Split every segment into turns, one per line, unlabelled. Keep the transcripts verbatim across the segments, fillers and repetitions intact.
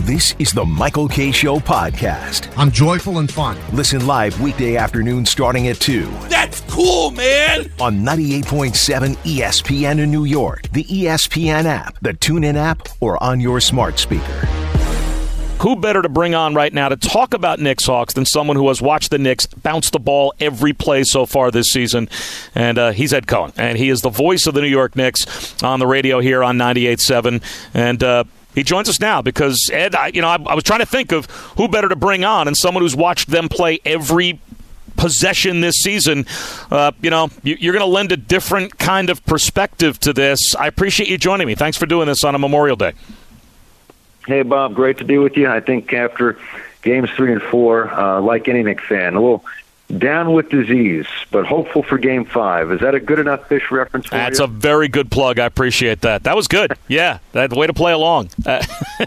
This is the Michael Kay Show podcast.
I'm joyful and fun.
Listen live weekday afternoon starting at two.
That's cool, man!
On ninety-eight point seven E S P N in New York, the E S P N app, the TuneIn app, or on your smart speaker.
Who better to bring on right now to talk about Knicks Hawks than someone who has watched the Knicks bounce the ball every play so far this season? And uh, he's Ed Cohen, and he is the voice of the New York Knicks on the radio here on ninety-eight point seven. And uh, he joins us now because, Ed, I, you know, I, I was trying to think of who better to bring on and someone who's watched them play every possession this season. Uh, you know, you, you're going to lend a different kind of perspective to this. I appreciate you joining me. Thanks for doing this on a Memorial Day.
Hey, Bob, great to be with you. I think after games three and four, uh, like any Knicks fan, a little down with disease, but hopeful for game five. Is that a good enough fish reference for
That's
you?
a very good plug. I appreciate that. That was good. Yeah, that way to play along. Uh,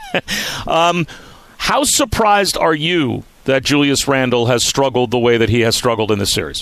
um, how surprised are you that Julius Randle has struggled the way that he has struggled in this series?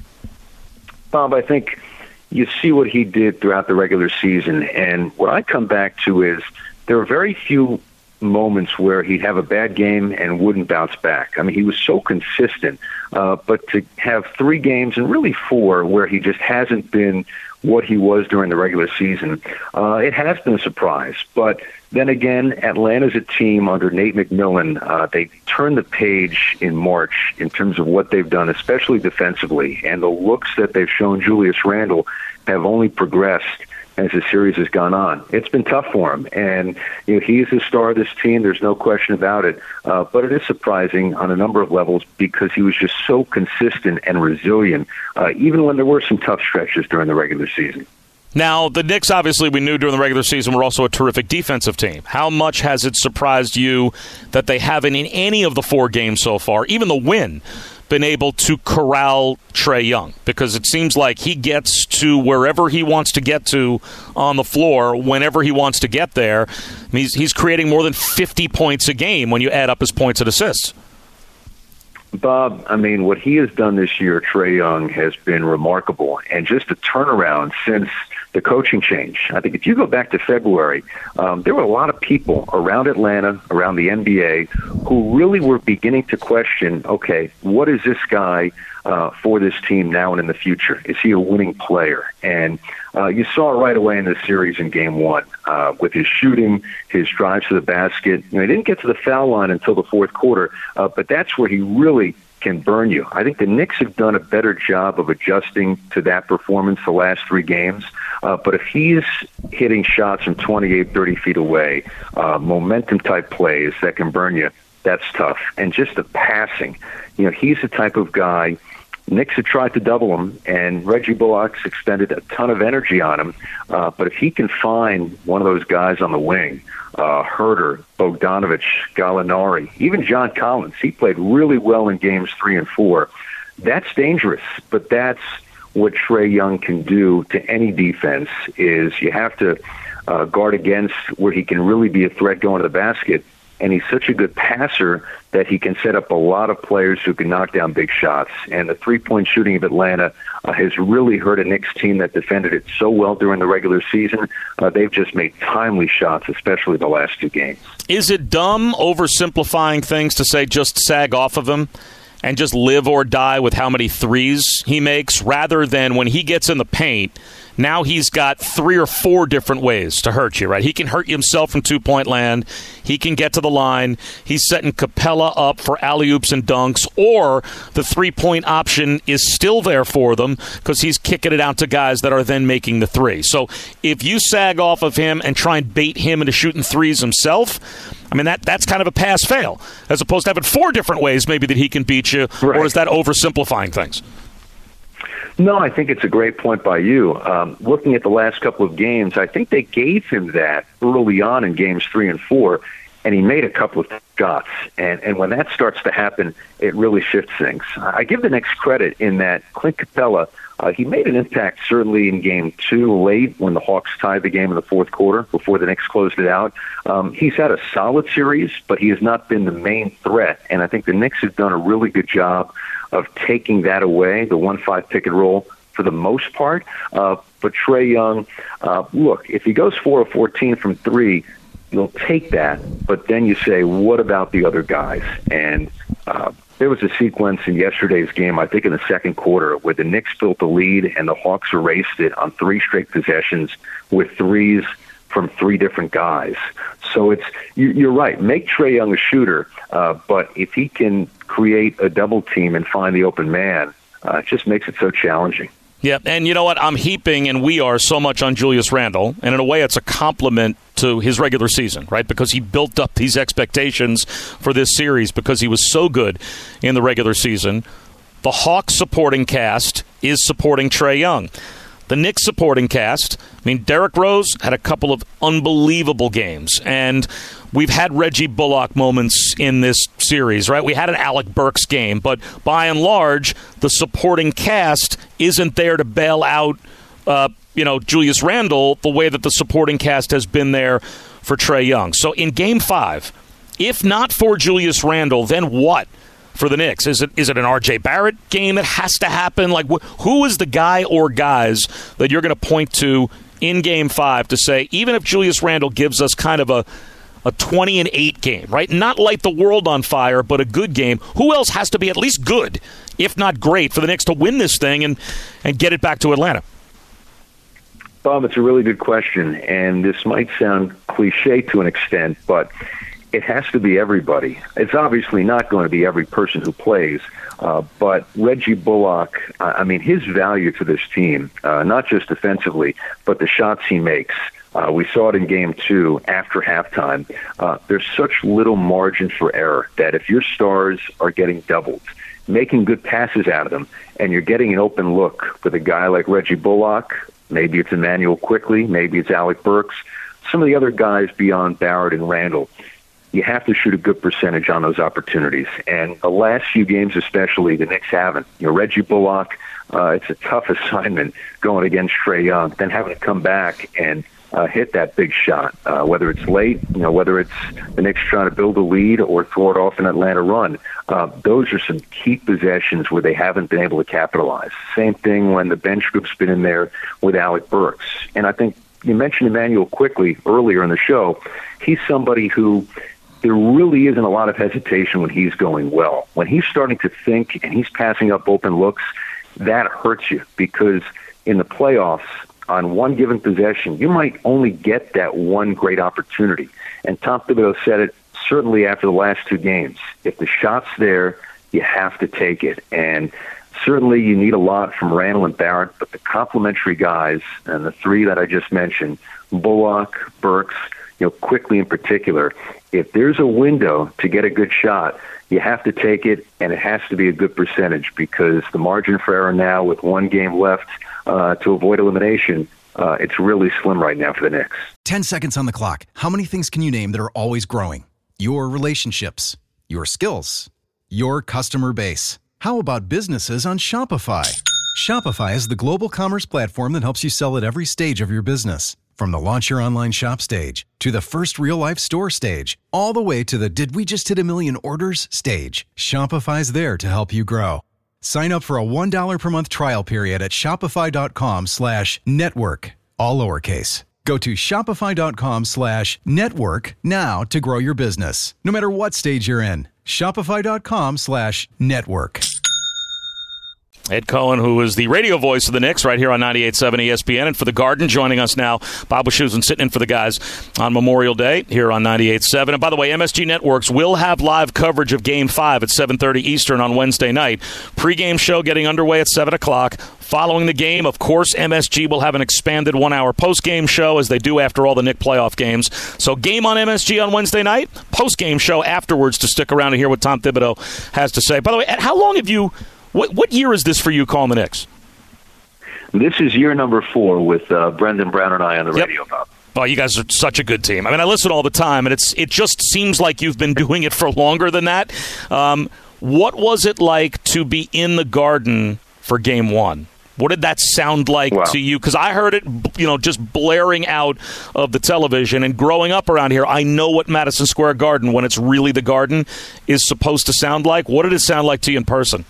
Bob, I think you see what he did throughout the regular season, and what I come back to is there are very few moments where he'd have a bad game and wouldn't bounce back. I mean, he was so consistent, uh, but to have three games and really four where he just hasn't been what he was during the regular season, uh, it has been a surprise. But then again, Atlanta's a team under Nate McMillan. Uh, they turned the page in March in terms of what they've done, especially defensively, and the looks that they've shown Julius Randle have only progressed as the series has gone on. It's been tough for him, and you know, he's the star of this team. There's no question about it. Uh, but it is surprising on a number of levels because he was just so consistent and resilient, uh, even when there were some tough stretches during the regular season.
Now, the Knicks, obviously, we knew during the regular season were also a terrific defensive team. How much has it surprised you that they haven't, in any of the four games so far, even the win, been able to corral Trae Young? Because it seems like he gets to wherever he wants to get to on the floor whenever he wants to get there. He's, he's creating more than fifty points a game when you add up his points and assists.
Bob, I mean, what he has done this year, Trae Young, has been remarkable, and just a turnaround since the coaching change. I think if you go back to February, um, there were a lot of people around Atlanta, around the N B A, who really were beginning to question, okay, what is this guy uh, for this team now and in the future? Is he a winning player? And uh, you saw it right away in the series in game one uh, with his shooting, his drives to the basket. You know, he didn't get to the foul line until the fourth quarter, uh, but that's where he really can burn you. I think the Knicks have done a better job of adjusting to that performance the last three games. Uh, but if he's hitting shots from twenty-eight, thirty feet away, uh, momentum-type plays that can burn you, that's tough. And just the passing, you know, he's the type of guy. Knicks have tried to double him, and Reggie Bullock's expended a ton of energy on him. Uh, but if he can find one of those guys on the wing, uh, Herter, Bogdanovich, Gallinari, even John Collins, he played really well in games three and four. That's dangerous, but that's what Trae Young can do to any defense. Is you have to uh, guard against where he can really be a threat going to the basket. And he's such a good passer that he can set up a lot of players who can knock down big shots. And the three-point shooting of Atlanta uh, has really hurt a Knicks team that defended it so well during the regular season. Uh, they've just made timely shots, especially the last two games.
Is it dumb oversimplifying things to say just sag off of him and just live or die with how many threes he makes, rather than when he gets in the paint, now he's got three or four different ways to hurt you, right? He can hurt himself from two-point land. He can get to the line. He's setting Capella up for alley-oops and dunks, or the three-point option is still there for them because he's kicking it out to guys that are then making the three. So if you sag off of him and try and bait him into shooting threes himself, I mean, that that's kind of a pass-fail, as opposed to having four different ways maybe that he can beat you, right. Or is that oversimplifying things?
No, I think it's a great point by you. Um, looking at the last couple of games, I think they gave him that early on in games three and four, and he made a couple of shots. And, and when that starts to happen, it really shifts things. I give the Knicks credit in that Clint Capella, uh, he made an impact certainly in game two late when the Hawks tied the game in the fourth quarter before the Knicks closed it out. Um, he's had a solid series, but he has not been the main threat. And I think the Knicks have done a really good job of taking that away, the one five pick and roll, for the most part. Uh, but Trae Young, uh, look, if he goes four of fourteen from three, you'll take that, but then you say, what about the other guys? And uh, there was a sequence in yesterday's game, I think in the second quarter, where the Knicks built the lead and the Hawks erased it on three straight possessions with threes from three different guys. So it's you, you're right. Make Trae Young a shooter, uh, but if he can create a double team and find the open man, uh, it just makes it so challenging.
Yeah, and you know what? I'm heaping, and we are, so much on Julius Randle, and in a way it's a compliment to his regular season, right? Because he built up these expectations for this series because he was so good in the regular season. The Hawks supporting cast is supporting Trae Young. The Knicks supporting cast, I mean, Derrick Rose had a couple of unbelievable games, and we've had Reggie Bullock moments in this series, right? We had an Alec Burks game, but by and large, the supporting cast isn't there to bail out, uh, you know, Julius Randle the way that the supporting cast has been there for Trae Young. So in Game Five, if not for Julius Randle, then what for the Knicks? Is it is it an R J Barrett game that has to happen? Like, wh- who is the guy or guys that you're going to point to in Game Five to say, even if Julius Randle gives us kind of a a twenty and eight game, right? Not light the world on fire, but a good game. Who else has to be at least good, if not great, for the Knicks to win this thing and, and get it back to Atlanta?
Bob, it's a really good question, and this might sound cliche to an extent, but it has to be everybody. It's obviously not going to be every person who plays, uh, but Reggie Bullock, I mean, his value to this team, uh, not just defensively, but the shots he makes. Uh, we saw it in game two after halftime. Uh, there's such little margin for error that if your stars are getting doubled, making good passes out of them, and you're getting an open look with a guy like Reggie Bullock, maybe it's Emmanuel Quickley, maybe it's Alec Burks, some of the other guys beyond Barrett and Randle, you have to shoot a good percentage on those opportunities. And the last few games especially, the Knicks haven't. You know, Reggie Bullock, uh, it's a tough assignment going against Trae Young, then having to come back and uh, hit that big shot, uh, whether it's late, you know, whether it's the Knicks trying to build a lead or throw it off an Atlanta run. Uh, those are some key possessions where they haven't been able to capitalize. Same thing when the bench group's been in there with Alec Burks. And I think you mentioned Emmanuel Quickley earlier in the show. He's somebody who there really isn't a lot of hesitation when he's going well. When he's starting to think and he's passing up open looks, that hurts you because in the playoffs, on one given possession, you might only get that one great opportunity. And Tom Thibodeau said it certainly after the last two games. If the shot's there, you have to take it. And certainly you need a lot from Randle and Barrett, but the complementary guys, and the three that I just mentioned, Bullock, Burks, you know, Quickley in particular, if there's a window to get a good shot, you have to take it, and it has to be a good percentage because the margin for error now with one game left uh, to avoid elimination, uh, it's really slim right now for the Knicks.
Ten seconds on the clock. How many things can you name that are always growing? Your relationships, your skills, your customer base. How about businesses on Shopify? Shopify is the global commerce platform that helps you sell at every stage of your business. From the launch your online shop stage, to the first real-life store stage, all the way to the did we just hit a million orders stage, Shopify's there to help you grow. Sign up for a one dollar per month trial period at shopify.com slash network, all lowercase. Go to shopify.com slash network now to grow your business, no matter what stage you're in. Shopify.com slash network.
Ed Cohen, who is the radio voice of the Knicks right here on ninety-eight point seven E S P N. And for the Garden, joining us now, Bob Wischusen sitting in for the guys on Memorial Day here on ninety-eight point seven. And by the way, M S G Networks will have live coverage of Game five at seven thirty Eastern on Wednesday night. Pre-game show getting underway at seven o'clock. Following the game, of course, M S G will have an expanded one-hour post-game show, as they do after all the Knick playoff games. So game on M S G on Wednesday night, post-game show afterwards to stick around and hear what Tom Thibodeau has to say. By the way, how long have you... What what year is this for you calling the Knicks?
This is year number four with uh, Brendan Brown and I on the
yep.
radio, Bob.
Oh, you guys are such a good team. I mean, I listen all the time, and it's it just seems like you've been doing it for longer than that. Um, what was it like to be in the Garden for Game One? What did that sound like wow. to you? Because I heard it, you know, just blaring out of the television. And growing up around here, I know what Madison Square Garden, when it's really the Garden, is supposed to sound like. What did it sound like to you in person?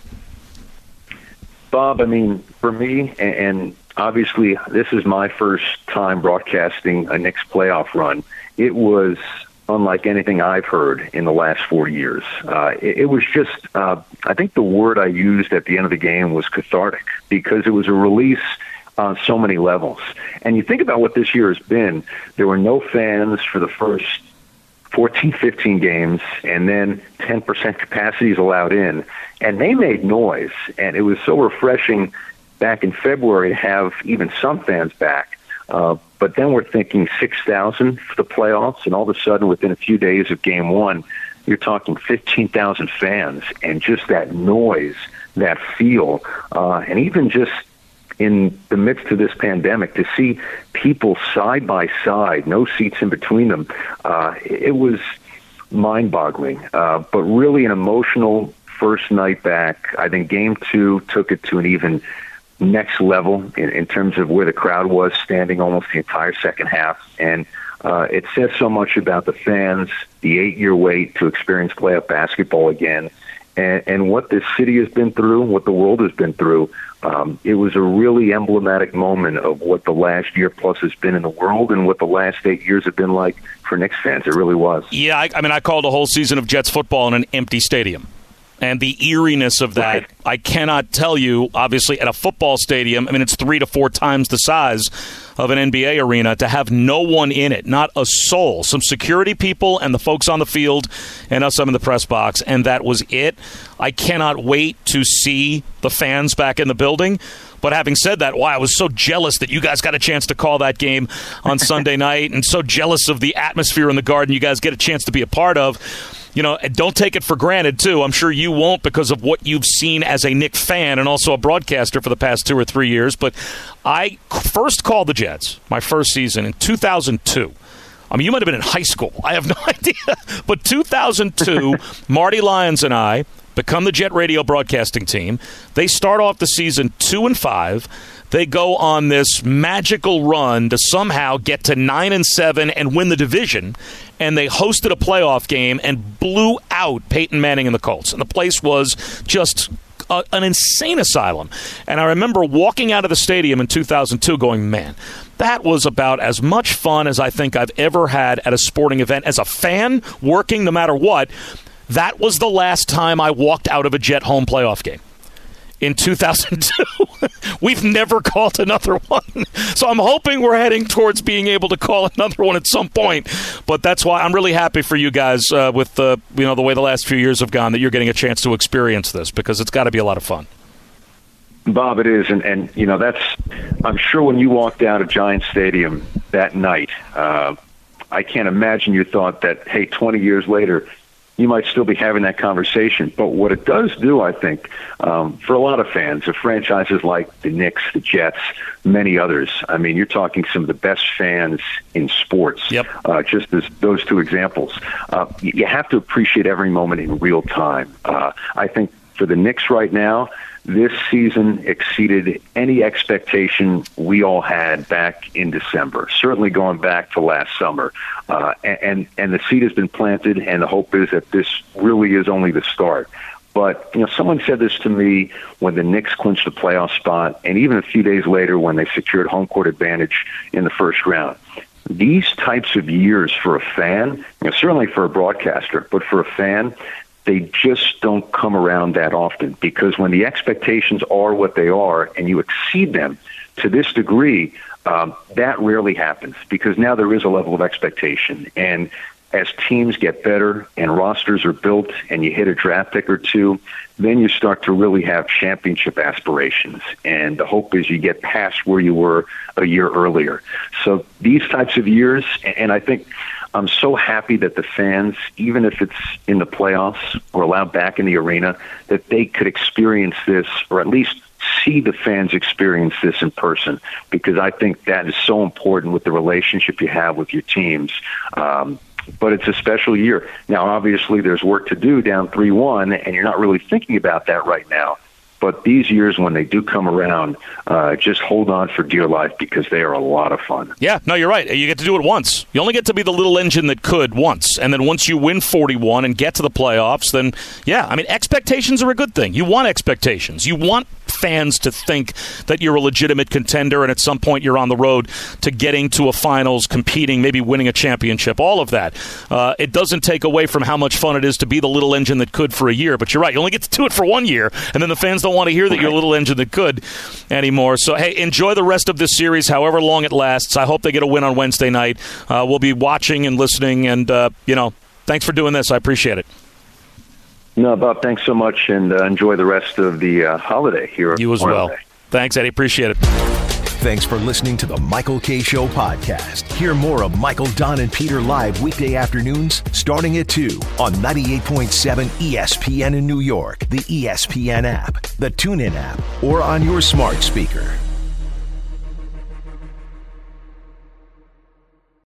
Bob, I mean, for me, and obviously this is my first time broadcasting a Knicks playoff run, it was unlike anything I've heard in the last four years. Uh, it, it was just, uh, I think the word I used at the end of the game was cathartic, because it was a release on so many levels. And you think about what this year has been. There were no fans for the first fourteen, fifteen games, and then ten percent capacity is allowed in. And they made noise, and it was so refreshing back in February to have even some fans back. Uh, but then we're thinking six thousand for the playoffs, and all of a sudden, within a few days of game one, you're talking fifteen thousand fans, and just that noise, that feel, uh, and even just in the midst of this pandemic, to see people side by side, no seats in between them, uh, it was mind-boggling, uh, but really an emotional first night back. I think game two took it to an even next level in, in terms of where the crowd was standing almost the entire second half. And uh, it says so much about the fans, the eight-year wait to experience playoff basketball again, and, and what this city has been through, what the world has been through. Um, it was a really emblematic moment of what the last year plus has been in the world and what the last eight years have been like for Knicks fans. It really was.
Yeah, I, I mean, I called a whole season of Jets football in an empty stadium. And the eeriness of that, right. I cannot tell you, obviously, at a football stadium, I mean, it's three to four times the size of an N B A arena, to have no one in it, not a soul, some security people and the folks on the field and us in the press box, and that was it. I cannot wait to see the fans back in the building. But having said that, wow, I was so jealous that you guys got a chance to call that game on Sunday night, and so jealous of the atmosphere in the Garden you guys get a chance to be a part of. You know, don't take it for granted, too. I'm sure you won't, because of what you've seen as a Knicks fan and also a broadcaster for the past two or three years. But I first called the Jets, my first season, in two thousand two. I mean, you might have been in high school. I have no idea. But two thousand two, Marty Lyons and I become the Jet Radio broadcasting team. They start off the season two and five. They go on this magical run to somehow get to nine and seven and win the division, and they hosted a playoff game and blew out Peyton Manning and the Colts. And the place was just a, an insane asylum. And I remember walking out of the stadium in two thousand two going, man, that was about as much fun as I think I've ever had at a sporting event. As a fan, working no matter what, that was the last time I walked out of a Jet home playoff game. In two thousand two, we've never called another one. So I'm hoping we're heading towards being able to call another one at some point. But that's why I'm really happy for you guys uh, with the you know the way the last few years have gone, that you're getting a chance to experience this, because it's got to be a lot of fun.
Bob, it is, and, and you know that's. I'm sure when you walked out of Giant Stadium that night, uh, I can't imagine you thought that, hey, twenty years later, you might still be having that conversation. But what it does do, I think, um, for a lot of fans of franchises like the Knicks, the Jets, many others, I mean, you're talking some of the best fans in sports,
yep.
uh, just as those two examples. Uh, you have to appreciate every moment in real time. Uh, I think for the Knicks right now, this season exceeded any expectation we all had back in December, certainly going back to last summer. Uh, and, and the seed has been planted, and the hope is that this really is only the start. But, you know, someone said this to me when the Knicks clinched the playoff spot, and even a few days later when they secured home court advantage in the first round. These types of years for a fan, you know, certainly for a broadcaster, but for a fan, they just don't come around that often, because when the expectations are what they are and you exceed them to this degree, um, that rarely happens, because now there is a level of expectation. And as teams get better and rosters are built and you hit a draft pick or two, then you start to really have championship aspirations. And the hope is you get past where you were a year earlier. So these types of years, and I think I'm so happy that the fans, even if it's in the playoffs or allowed back in the arena, that they could experience this, or at least see the fans experience this in person, because I think that is so important with the relationship you have with your teams. Um, but it's a special year. Now, obviously, there's work to do down three one, and you're not really thinking about that right now. But these years, when they do come around, uh, just hold on for dear life, because they are a lot of fun.
Yeah, no, you're right. You get to do it once. You only get to be the little engine that could once. And then once you win forty-one and get to the playoffs, then, yeah, I mean, expectations are a good thing. You want expectations. You want fans to think that you're a legitimate contender and at some point you're on the road to getting to a finals, competing, maybe winning a championship, all of that. Uh, it doesn't take away from how much fun it is to be the little engine that could for a year, but you're right, you only get to do it for one year, and then the fans don't want to hear that you're a little engine that could anymore. So, hey, enjoy the rest of this series, however long it lasts. I hope they get a win on Wednesday night. Uh, we'll be watching and listening, and, uh, you know, thanks for doing this. I appreciate it.
No, Bob, thanks so much, and uh, enjoy the rest of the uh, holiday here.
You as well. Thanks, Eddie. Appreciate it.
Thanks for listening to the Michael Kay Show podcast. Hear more of Michael, Don, and Peter live weekday afternoons starting at two on ninety-eight point seven E S P N in New York, the E S P N app, the TuneIn app, or on your smart speaker.